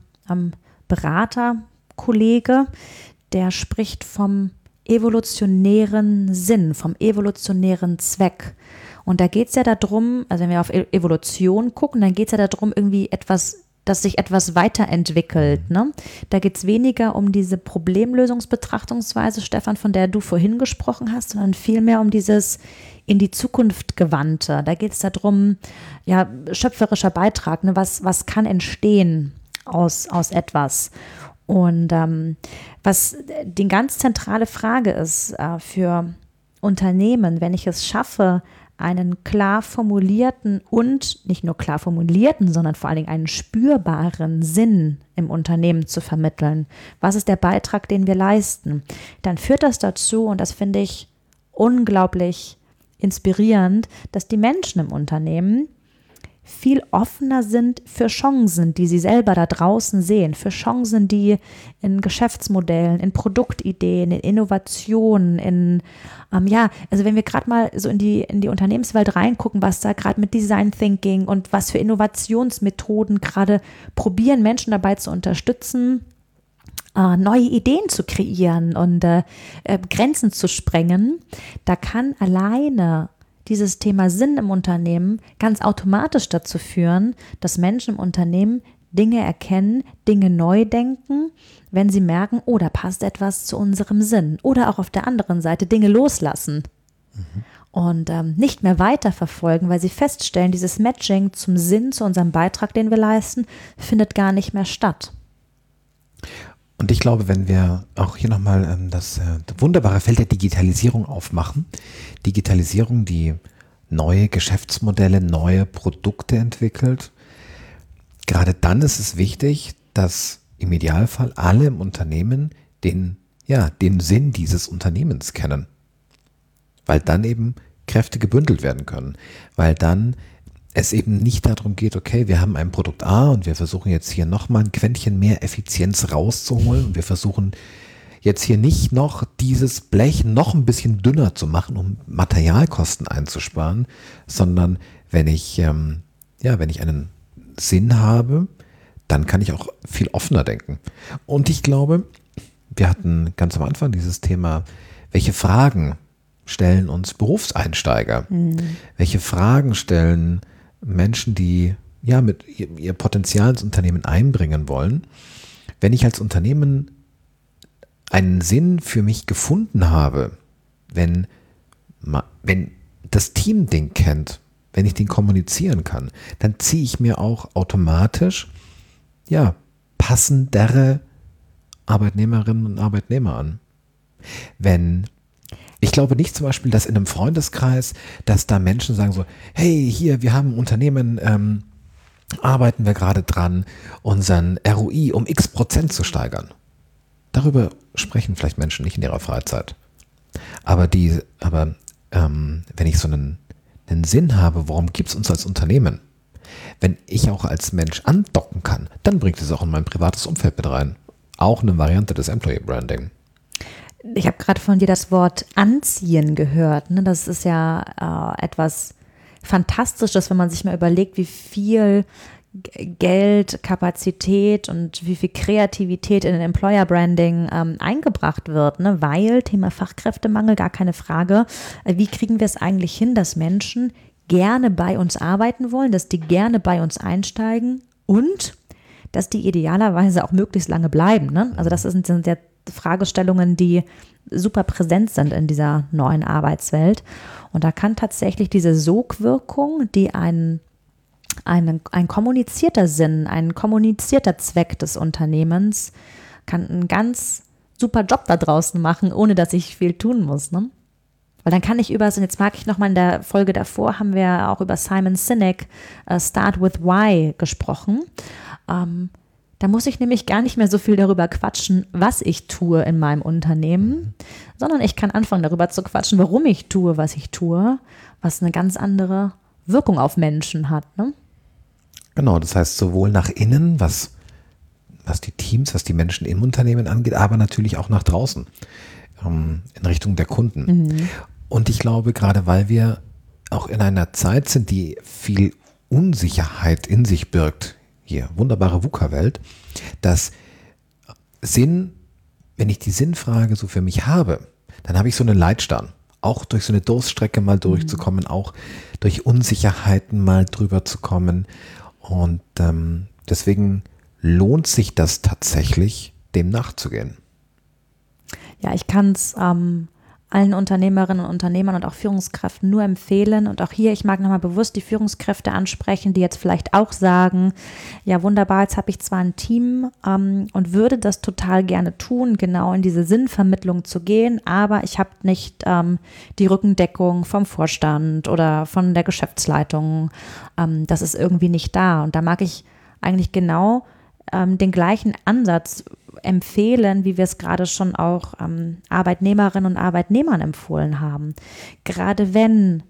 Beraterkollege, der spricht vom evolutionären Sinn, vom evolutionären Zweck. Und da geht es ja darum, also wenn wir auf Evolution gucken, dann geht es ja darum, irgendwie dass sich etwas weiterentwickelt. Ne? Da geht es weniger um diese Problemlösungsbetrachtungsweise, Stefan, von der du vorhin gesprochen hast, sondern vielmehr um dieses in die Zukunft gewandte. Da geht es darum, ja, schöpferischer Beitrag, ne? Was kann entstehen aus etwas? Und was die ganz zentrale Frage ist für Unternehmen, wenn ich es schaffe, einen klar formulierten und nicht nur klar formulierten, sondern vor allen Dingen einen spürbaren Sinn im Unternehmen zu vermitteln. Was ist der Beitrag, den wir leisten? Dann führt das dazu, und das finde ich unglaublich inspirierend, dass die Menschen im Unternehmen viel offener sind für Chancen, die sie selber da draußen sehen, für Chancen, die in Geschäftsmodellen, in Produktideen, in Innovationen, also wenn wir gerade mal so in die Unternehmenswelt reingucken, was da gerade mit Design Thinking und was für Innovationsmethoden gerade probieren, Menschen dabei zu unterstützen, neue Ideen zu kreieren und Grenzen zu sprengen, da kann alleine dieses Thema Sinn im Unternehmen ganz automatisch dazu führen, dass Menschen im Unternehmen Dinge erkennen, Dinge neu denken, wenn sie merken, oh, da passt etwas zu unserem Sinn. Oder auch auf der anderen Seite Dinge loslassen und nicht mehr weiterverfolgen, weil sie feststellen, dieses Matching zum Sinn, zu unserem Beitrag, den wir leisten, findet gar nicht mehr statt. Und ich glaube, wenn wir auch hier nochmal das wunderbare Feld der Digitalisierung aufmachen, Digitalisierung, die neue Geschäftsmodelle, neue Produkte entwickelt, gerade dann ist es wichtig, dass im Idealfall alle im Unternehmen den Sinn dieses Unternehmens kennen. Weil dann eben Kräfte gebündelt werden können. Weil dann es eben nicht darum geht, okay, wir haben ein Produkt A und wir versuchen jetzt hier nochmal ein Quäntchen mehr Effizienz rauszuholen und wir versuchen jetzt hier nicht noch dieses Blech noch ein bisschen dünner zu machen, um Materialkosten einzusparen, sondern wenn ich einen Sinn habe, dann kann ich auch viel offener denken. Und ich glaube, wir hatten ganz am Anfang dieses Thema, welche Fragen stellen uns Berufseinsteiger? Welche Fragen stellen Menschen, die mit ihr Potenzial ins Unternehmen einbringen wollen? Wenn ich als Unternehmen einen Sinn für mich gefunden habe, wenn das Team den kennt, wenn ich den kommunizieren kann, dann ziehe ich mir auch automatisch passendere Arbeitnehmerinnen und Arbeitnehmer an. Ich glaube nicht zum Beispiel, dass in einem Freundeskreis, dass da Menschen sagen so, hey, hier, wir haben ein Unternehmen, arbeiten wir gerade dran, unseren ROI um x% zu steigern. Darüber sprechen vielleicht Menschen nicht in ihrer Freizeit. Aber wenn ich so einen Sinn habe, warum gibt es uns als Unternehmen? Wenn ich auch als Mensch andocken kann, dann bringt es auch in mein privates Umfeld mit rein. Auch eine Variante des Employee Branding. Ich habe gerade von dir das Wort anziehen gehört. Ne? Das ist ja etwas Fantastisches, wenn man sich mal überlegt, wie viel Geld, Kapazität und wie viel Kreativität in den Employer Branding eingebracht wird, ne? Weil Thema Fachkräftemangel, gar keine Frage. Wie kriegen wir es eigentlich hin, dass Menschen gerne bei uns arbeiten wollen, dass die gerne bei uns einsteigen und dass die idealerweise auch möglichst lange bleiben, ne? Also das sind ja Fragestellungen, die super präsent sind in dieser neuen Arbeitswelt. Und da kann tatsächlich diese Sogwirkung, die ein kommunizierter Sinn, ein kommunizierter Zweck des Unternehmens, kann einen ganz super Job da draußen machen, ohne dass ich viel tun muss, ne? Weil dann kann ich und jetzt mag ich nochmal in der Folge davor, haben wir auch über Simon Sinek, Start with Why gesprochen. Da muss ich nämlich gar nicht mehr so viel darüber quatschen, was ich tue in meinem Unternehmen, sondern ich kann anfangen darüber zu quatschen, warum ich tue, was ich tue, was eine ganz andere Wirkung auf Menschen hat, ne? Genau, das heißt sowohl nach innen, was die Teams, was die Menschen im Unternehmen angeht, aber natürlich auch nach draußen, in Richtung der Kunden. Und ich glaube, gerade weil wir auch in einer Zeit sind, die viel Unsicherheit in sich birgt, hier, wunderbare VUCA-Welt, dass Sinn, wenn ich die Sinnfrage so für mich habe, dann habe ich so einen Leitstern, auch durch so eine Durststrecke mal durchzukommen, auch durch Unsicherheiten mal drüber zu kommen. Und deswegen lohnt sich das tatsächlich, dem nachzugehen. Ja, ich kann es allen Unternehmerinnen und Unternehmern und auch Führungskräften nur empfehlen. Und auch hier, ich mag nochmal bewusst die Führungskräfte ansprechen, die jetzt vielleicht auch sagen, ja wunderbar, jetzt habe ich zwar ein Team und würde das total gerne tun, genau in diese Sinnvermittlung zu gehen, aber ich habe nicht die Rückendeckung vom Vorstand oder von der Geschäftsleitung. Das ist irgendwie nicht da. Und da mag ich eigentlich genau den gleichen Ansatz empfehlen, wie wir es gerade schon auch Arbeitnehmerinnen und Arbeitnehmern empfohlen haben. Gerade wenn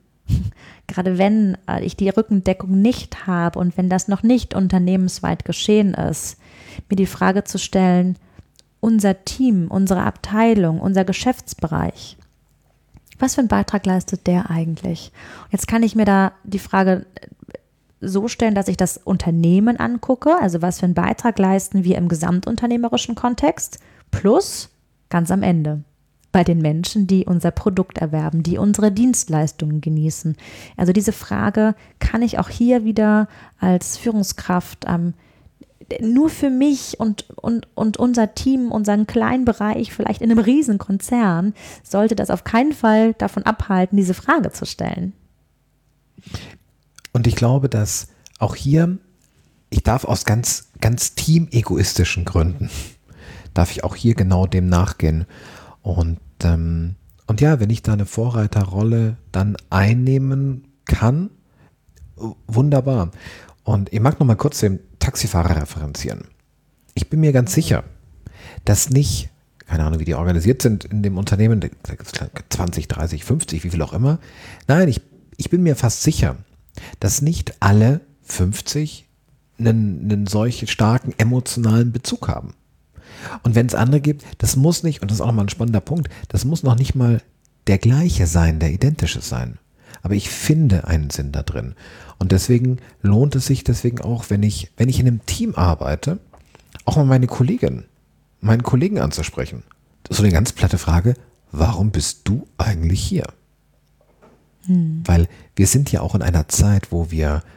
ich die Rückendeckung nicht habe und wenn das noch nicht unternehmensweit geschehen ist, mir die Frage zu stellen, unser Team, unsere Abteilung, unser Geschäftsbereich, was für einen Beitrag leistet der eigentlich? Jetzt kann ich mir da die Frage so stellen, dass ich das Unternehmen angucke, also was für einen Beitrag leisten wir im gesamtunternehmerischen Kontext, plus ganz am Ende bei den Menschen, die unser Produkt erwerben, die unsere Dienstleistungen genießen. Also diese Frage kann ich auch hier wieder als Führungskraft nur für mich und unser Team, unseren kleinen Bereich, vielleicht in einem Riesenkonzern, sollte das auf keinen Fall davon abhalten, diese Frage zu stellen. Und ich glaube, dass auch hier, ich darf aus ganz, ganz teamegoistischen Gründen, darf ich auch hier genau dem nachgehen. Und ja, wenn ich da eine Vorreiterrolle dann einnehmen kann, wunderbar. Und ich mag noch mal kurz den Taxifahrer referenzieren. Ich bin mir ganz sicher, dass nicht, keine Ahnung, wie die organisiert sind in dem Unternehmen, 20, 30, 50, wie viel auch immer. Nein, ich bin mir fast sicher, dass nicht alle 50 einen solch starken emotionalen Bezug haben. Und wenn es andere gibt, das muss nicht, und das ist auch nochmal ein spannender Punkt, das muss noch nicht mal der gleiche sein, der identische sein. Aber ich finde einen Sinn da drin. Und deswegen lohnt es sich auch, wenn ich in einem Team arbeite, auch mal meinen Kollegen anzusprechen. So eine ganz platte Frage, warum bist du eigentlich hier? Weil wir sind ja auch in einer Zeit, wo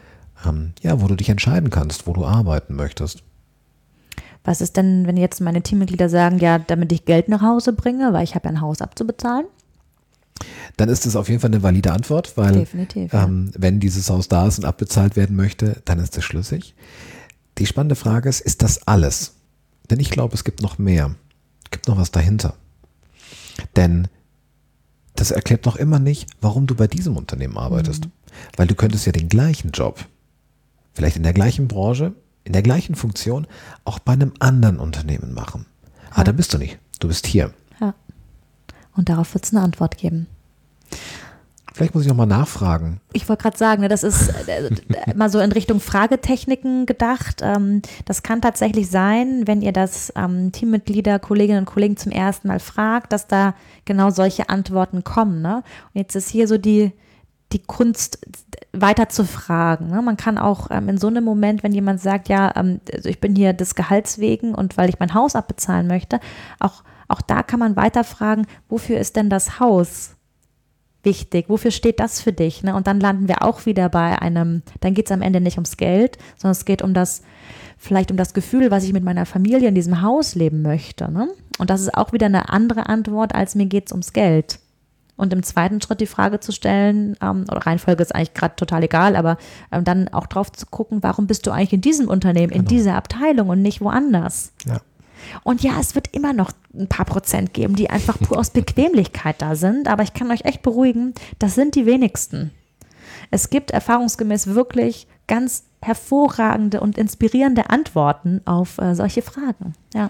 wo du dich entscheiden kannst, wo du arbeiten möchtest. Was ist denn, wenn jetzt meine Teammitglieder sagen, ja, damit ich Geld nach Hause bringe, weil ich habe ja ein Haus abzubezahlen? Dann ist das auf jeden Fall eine valide Antwort, weil definitiv, ja. Wenn dieses Haus da ist und abbezahlt werden möchte, dann ist das schlüssig. Die spannende Frage ist das alles? Denn ich glaube, es gibt noch mehr. Es gibt noch was dahinter. Denn das erklärt noch immer nicht, warum du bei diesem Unternehmen arbeitest. Weil du könntest ja den gleichen Job, vielleicht in der gleichen Branche, in der gleichen Funktion, auch bei einem anderen Unternehmen machen. Ah, da bist du nicht. Du bist hier. Ja. Und darauf wird es eine Antwort geben. Vielleicht muss ich nochmal nachfragen. Ich wollte gerade sagen, das ist mal so in Richtung Fragetechniken gedacht. Das kann tatsächlich sein, wenn ihr das Teammitglieder, Kolleginnen und Kollegen zum ersten Mal fragt, dass da genau solche Antworten kommen. Ne? Und jetzt ist hier so die Kunst, weiter zu fragen. Ne? Man kann auch in so einem Moment, wenn jemand sagt, ja, also ich bin hier des Gehalts wegen und weil ich mein Haus abbezahlen möchte, auch da kann man weiter fragen, wofür ist denn das Haus wichtig? Wofür steht das für dich? Ne? Und dann landen wir auch wieder bei dann geht es am Ende nicht ums Geld, sondern es geht vielleicht um das Gefühl, was ich mit meiner Familie in diesem Haus leben möchte. Ne? Und das ist auch wieder eine andere Antwort, als mir geht es ums Geld. Und im zweiten Schritt die Frage zu stellen, oder Reihenfolge ist eigentlich gerade total egal, aber dann auch drauf zu gucken, warum bist du eigentlich in diesem Unternehmen, in dieser Abteilung und nicht woanders? Ja. Und ja, es wird immer noch ein paar Prozent geben, die einfach pur aus Bequemlichkeit da sind, aber ich kann euch echt beruhigen, das sind die wenigsten. Es gibt erfahrungsgemäß wirklich ganz hervorragende und inspirierende Antworten auf solche Fragen. Ja.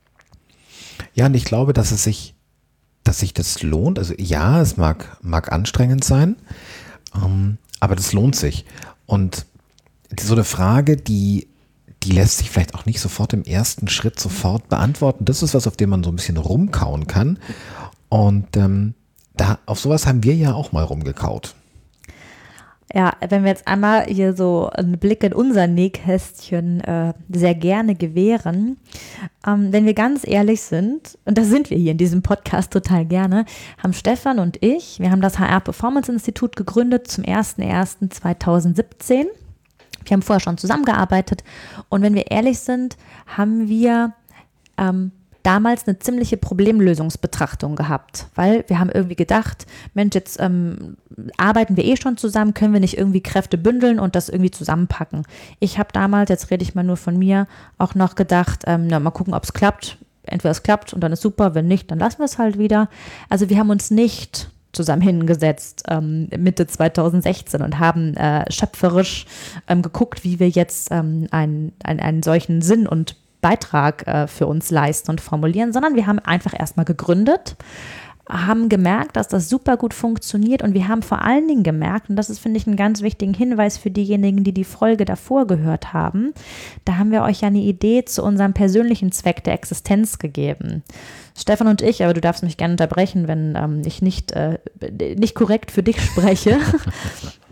Ja, und ich glaube, dass sich das lohnt. Also ja, es mag anstrengend sein, aber das lohnt sich. Und so eine Frage, die lässt sich vielleicht auch nicht sofort im ersten Schritt sofort beantworten. Das ist was, auf dem man so ein bisschen rumkauen kann. Und auf sowas haben wir ja auch mal rumgekaut. Ja, wenn wir jetzt einmal hier so einen Blick in unser Nähkästchen sehr gerne gewähren, wenn wir ganz ehrlich sind, und das sind wir hier in diesem Podcast total gerne, haben Stefan und ich, wir haben das HR Performance Institut gegründet zum 01.01.2017. Wir haben vorher schon zusammengearbeitet und wenn wir ehrlich sind, haben wir damals eine ziemliche Problemlösungsbetrachtung gehabt, weil wir haben irgendwie gedacht, Mensch, jetzt arbeiten wir schon zusammen, können wir nicht irgendwie Kräfte bündeln und das irgendwie zusammenpacken. Ich habe damals, jetzt rede ich mal nur von mir, auch noch gedacht, mal gucken, ob es klappt. Entweder es klappt und dann ist super, wenn nicht, dann lassen wir es halt wieder. Also wir haben uns nicht zusammen hingesetzt Mitte 2016 und haben schöpferisch geguckt, wie wir jetzt einen solchen Sinn und Beitrag für uns leisten und formulieren, sondern wir haben einfach erstmal gegründet, haben gemerkt, dass das super gut funktioniert und wir haben vor allen Dingen gemerkt, und das ist, finde ich, einen ganz wichtigen Hinweis für diejenigen, die die Folge davor gehört haben, da haben wir euch ja eine Idee zu unserem persönlichen Zweck der Existenz gegeben. Stefan und ich, aber du darfst mich gerne unterbrechen, wenn ich nicht korrekt für dich spreche.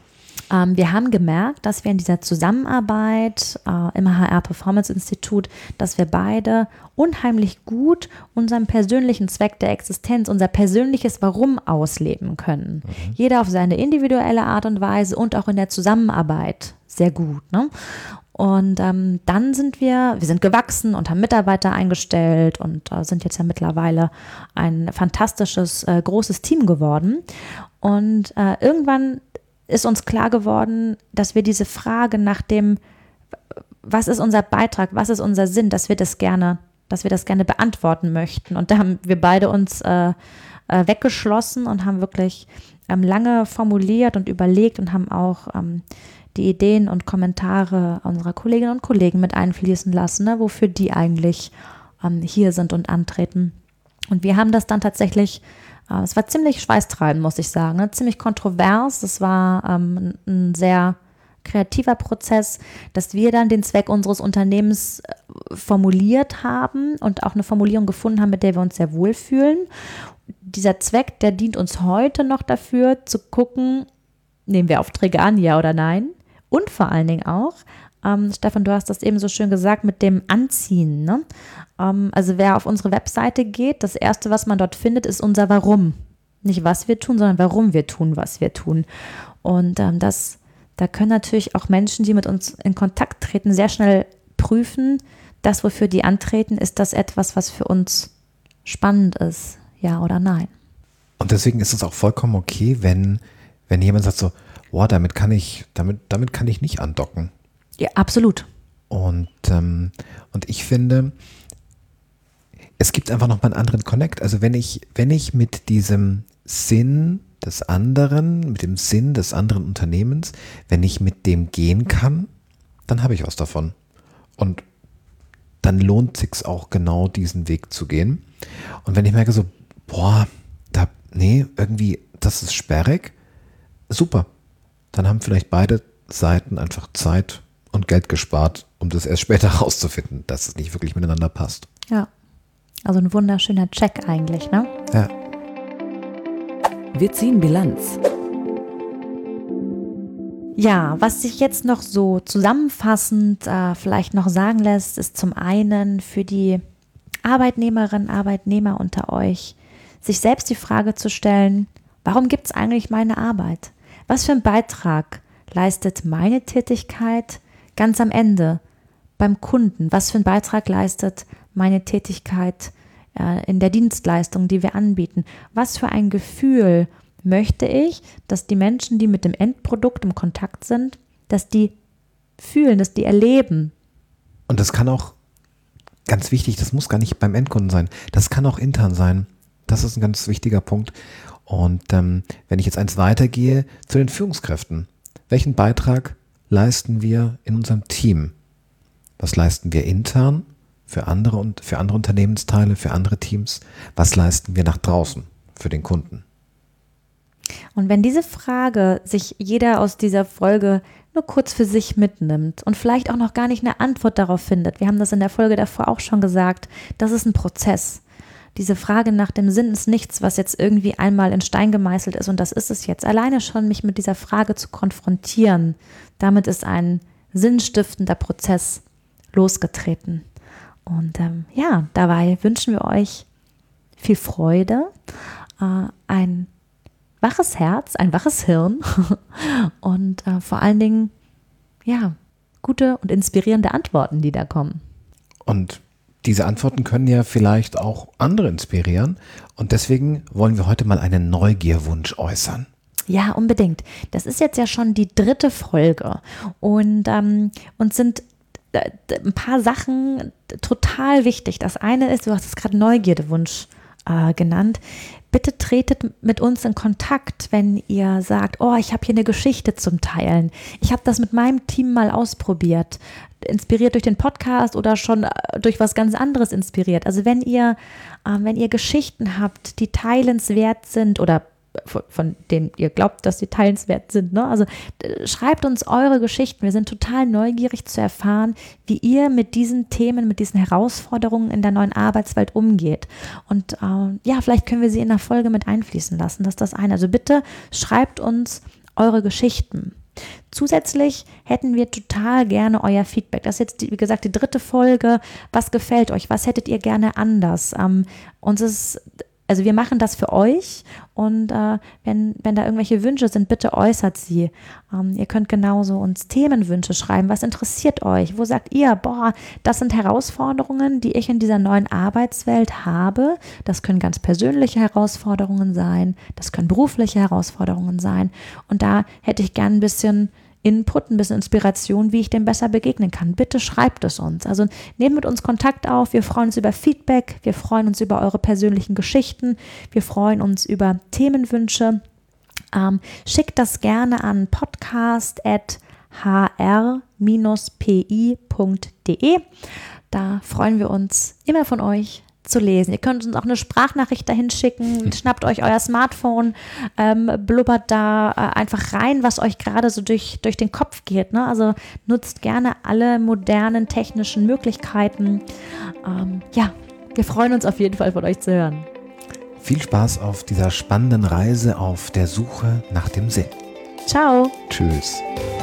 Wir haben gemerkt, dass wir in dieser Zusammenarbeit im HR Performance Institut, dass wir beide unheimlich gut unseren persönlichen Zweck der Existenz, unser persönliches Warum ausleben können. Jeder auf seine individuelle Art und Weise und auch in der Zusammenarbeit sehr gut. Ne? Und dann sind wir sind gewachsen und haben Mitarbeiter eingestellt und sind jetzt ja mittlerweile ein fantastisches, großes Team geworden. Und irgendwann ist uns klar geworden, dass wir diese Frage nach dem, was ist unser Beitrag, was ist unser Sinn, dass wir das gerne beantworten möchten. Und da haben wir beide uns weggeschlossen und haben wirklich lange formuliert und überlegt und haben auch die Ideen und Kommentare unserer Kolleginnen und Kollegen mit einfließen lassen, ne, wofür die eigentlich hier sind und antreten. Und wir haben das dann tatsächlich, es war ziemlich schweißtreibend, muss ich sagen, ne, ziemlich kontrovers. Es war ein sehr kreativer Prozess, dass wir dann den Zweck unseres Unternehmens formuliert haben und auch eine Formulierung gefunden haben, mit der wir uns sehr wohlfühlen. Dieser Zweck, der dient uns heute noch dafür, zu gucken, nehmen wir Aufträge an, ja oder nein? Und vor allen Dingen auch, Stefan, du hast das eben so schön gesagt, mit dem Anziehen. Ne? Also wer auf unsere Webseite geht, das Erste, was man dort findet, ist unser Warum. Nicht was wir tun, sondern warum wir tun, was wir tun. Und da können natürlich auch Menschen, die mit uns in Kontakt treten, sehr schnell prüfen, das, wofür die antreten, ist das etwas, was für uns spannend ist, ja oder nein. Und deswegen ist es auch vollkommen okay, wenn jemand sagt so, wow, damit kann ich nicht andocken. Ja, absolut. Und ich finde, es gibt einfach noch mal einen anderen Connect. Also wenn ich mit diesem Sinn des anderen, mit dem Sinn des anderen Unternehmens, wenn ich mit dem gehen kann, dann habe ich was davon. Und dann lohnt es sich auch genau diesen Weg zu gehen. Und wenn ich merke so, irgendwie, das ist sperrig, super. Dann haben vielleicht beide Seiten einfach Zeit und Geld gespart, um das erst später herauszufinden, dass es nicht wirklich miteinander passt. Ja, also ein wunderschöner Check eigentlich, ne? Ja. Wir ziehen Bilanz. Ja, was sich jetzt noch so zusammenfassend vielleicht noch sagen lässt, ist zum einen für die Arbeitnehmerinnen, Arbeitnehmer unter euch, sich selbst die Frage zu stellen, warum gibt es eigentlich meine Arbeit? Was für einen Beitrag leistet meine Tätigkeit ganz am Ende beim Kunden? Was für einen Beitrag leistet meine Tätigkeit in der Dienstleistung, die wir anbieten? Was für ein Gefühl möchte ich, dass die Menschen, die mit dem Endprodukt im Kontakt sind, dass die fühlen, dass die erleben? Und das kann auch, ganz wichtig, das muss gar nicht beim Endkunden sein, das kann auch intern sein. Das ist ein ganz wichtiger Punkt. Und wenn ich jetzt eins weitergehe zu den Führungskräften, welchen Beitrag leisten wir in unserem Team? Was leisten wir intern für andere Unternehmensteile, für andere Teams? Was leisten wir nach draußen für den Kunden? Und wenn diese Frage sich jeder aus dieser Folge nur kurz für sich mitnimmt und vielleicht auch noch gar nicht eine Antwort darauf findet, wir haben das in der Folge davor auch schon gesagt, das ist ein Prozess. Diese Frage nach dem Sinn ist nichts, was jetzt irgendwie einmal in Stein gemeißelt ist und das ist es jetzt. Alleine schon mich mit dieser Frage zu konfrontieren, damit ist ein sinnstiftender Prozess losgetreten. Und dabei wünschen wir euch viel Freude, ein waches Herz, ein waches Hirn und vor allen Dingen, gute und inspirierende Antworten, die da kommen. Und diese Antworten können ja vielleicht auch andere inspirieren und deswegen wollen wir heute mal einen Neugierwunsch äußern. Ja, unbedingt. Das ist jetzt ja schon die 3. Folge und uns sind ein paar Sachen total wichtig. Das eine ist, du hast es gerade Neugierdewunsch genannt. Bitte tretet mit uns in Kontakt, wenn ihr sagt, ich habe hier eine Geschichte zum Teilen. Ich habe das mit meinem Team mal ausprobiert, inspiriert durch den Podcast oder schon durch was ganz anderes inspiriert. Also wenn ihr Geschichten habt, die teilenswert sind oder von denen ihr glaubt, dass sie teilenswert sind, ne? Also schreibt uns eure Geschichten. Wir sind total neugierig zu erfahren, wie ihr mit diesen Themen, mit diesen Herausforderungen in der neuen Arbeitswelt umgeht. Und vielleicht können wir sie in der Folge mit einfließen lassen. Das ist das eine. Also bitte schreibt uns eure Geschichten. Zusätzlich hätten wir total gerne euer Feedback. Das ist jetzt, wie gesagt, die 3. Folge. Was gefällt euch? Was hättet ihr gerne anders? Also wir machen das für euch und wenn da irgendwelche Wünsche sind, bitte äußert sie. Ihr könnt genauso uns Themenwünsche schreiben. Was interessiert euch? Wo sagt ihr, das sind Herausforderungen, die ich in dieser neuen Arbeitswelt habe. Das können ganz persönliche Herausforderungen sein, das können berufliche Herausforderungen sein. Und da hätte ich gern ein bisschen Input, ein bisschen Inspiration, wie ich dem besser begegnen kann. Bitte schreibt es uns. Also nehmt mit uns Kontakt auf. Wir freuen uns über Feedback. Wir freuen uns über eure persönlichen Geschichten. Wir freuen uns über Themenwünsche. Schickt das gerne an podcast@hr-pi.de. Da freuen wir uns immer von euch zu lesen. Ihr könnt uns auch eine Sprachnachricht dahin schicken, schnappt euch euer Smartphone, blubbert da einfach rein, was euch gerade so durch den Kopf geht. Ne? Also nutzt gerne alle modernen technischen Möglichkeiten. Wir freuen uns auf jeden Fall von euch zu hören. Viel Spaß auf dieser spannenden Reise auf der Suche nach dem Sinn. Ciao. Tschüss.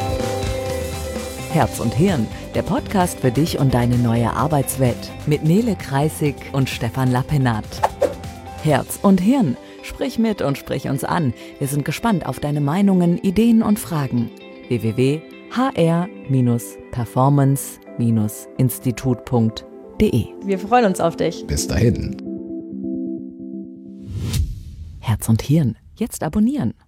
Herz und Hirn, der Podcast für dich und deine neue Arbeitswelt mit Nele Kreissig und Stefan Lappenat. Herz und Hirn, sprich mit und sprich uns an. Wir sind gespannt auf deine Meinungen, Ideen und Fragen. www.hr-performance-institut.de. Wir freuen uns auf dich. Bis dahin. Herz und Hirn, jetzt abonnieren.